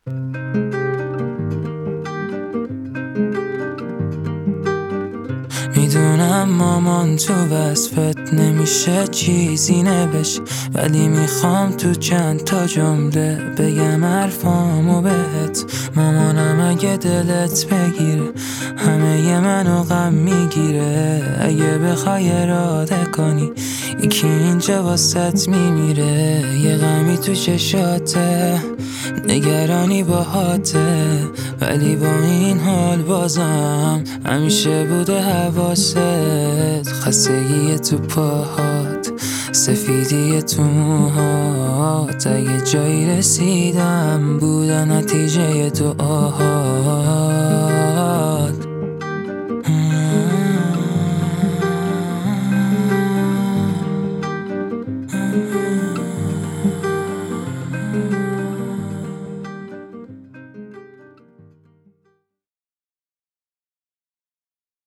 میدونم مامان تو وصفت نمیشه چیزی نوشت، ولی میخوام تو چند تا جمله بگم حرفامو بهت. مامانم اگه دلت بگیره همه منو غم میگیره، اگه بخوای اراده کنی یکی اینجا واسط میمیره. یه غمی تو چشاته، نگرانی باهاته، ولی با این حال بازم همیشه بوده حواست. خستگی تو پاهات، سفیدی تو موهات، اگه جایی رسیدم بوده نتیجه دعاهات.